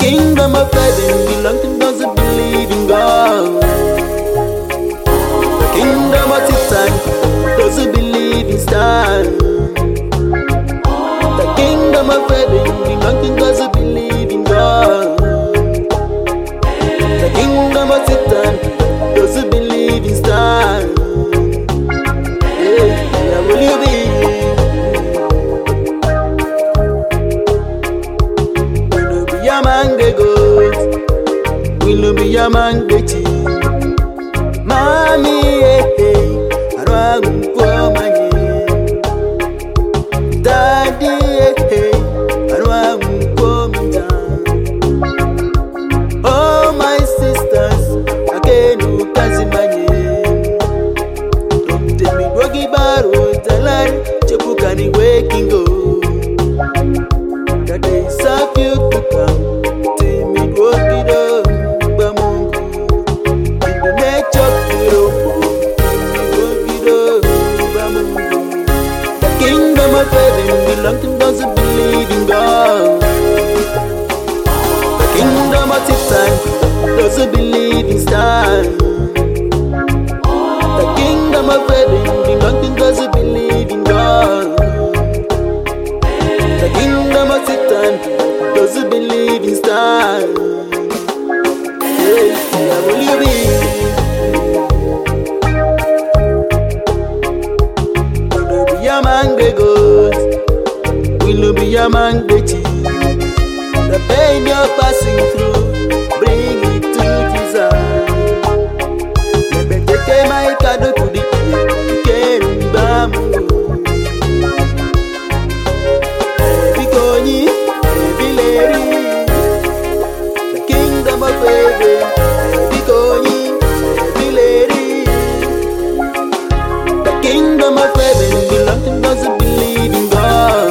kingdom of heaven belongs to those who believe in God. The kingdom of Satan, those who believe in stars. The kingdom of heaven belongs to those who believe in God. The kingdom of Satan, those who believe in stars. Yeah, where will you be? Will you be among the gods? Will you be among the chiefs? Mami, arwagumkomanye. Daddy, arwagumkominja. Oh my sisters, akenu kazimanye. Don't tell me wogi baro talari, chepukani wekingo. The days of you to come, tell me wogi do. Belong to those who believe in God. The kingdom of Satan, those who believe in stars. The kingdom of heaven belong to those who believe in God. The kingdom of Satan, those who believe in stars. Yeah, where will you be? Will you be among the gods? Will you be among the chiefs? The pain you're passing through, bring it to Jesus. Let me take my card to the kingdom. Every koni, every lady, the kingdom of heaven. Every koni, every lady, the kingdom of heaven belongs to those who believe in God.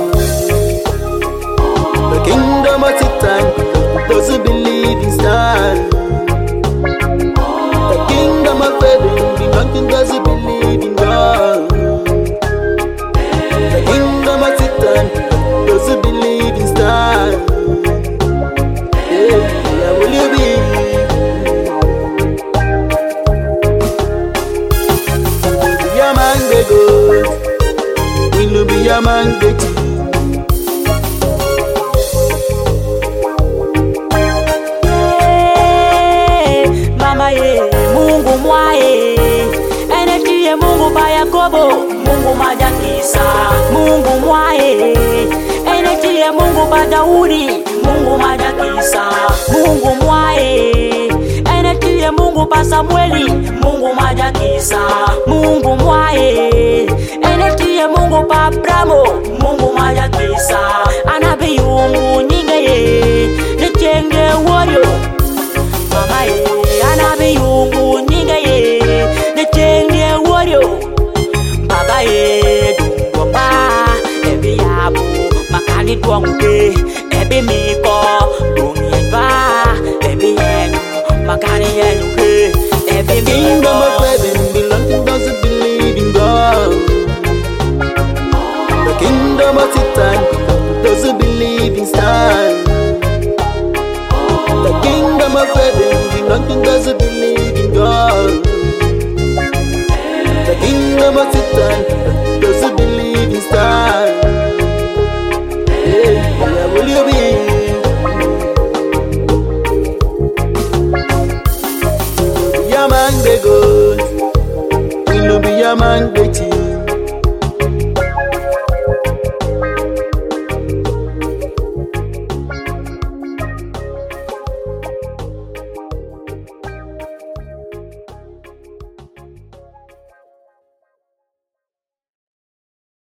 The kingdom of Satan, those who believe in stars. The kingdom of heaven belongs to those who believe in God. The kingdom of Satan, those who believe in stars. Yeah, where will you be? Will you be among the gods? Will you be among the chiefs? Mungu mwae, enetiye Mungu ba Yakobo, Mungu majakisa. Mungu mwae, enetiye Mungu ba Daudi, Mungu majakisa. Mungu mwae, enetiye Mungu ba Samueli, Mungu majakisa. Mungu mwae, enetiye Mungu ba Abrahamu, Mungu majakisa. Anabi yungu nyingeye, nichenge woyo, mama ye. Anabi yungu nyingeye, nichenge woyo, baba ye. Dungomba, ebi yabu, makani duanguke, ebi miko, dunyenba, ebi yenu, makani yenuke, ebi miko. Kingdom of heaven belongs to those who believe in God. The kingdom of Satan, those who believe in stars. The kingdom of heaven belongs to those who believe in God. The kingdom of Satan, those who believe in stars. Yeah, where will you be? Will you be among the gods? Will you be among the chiefs?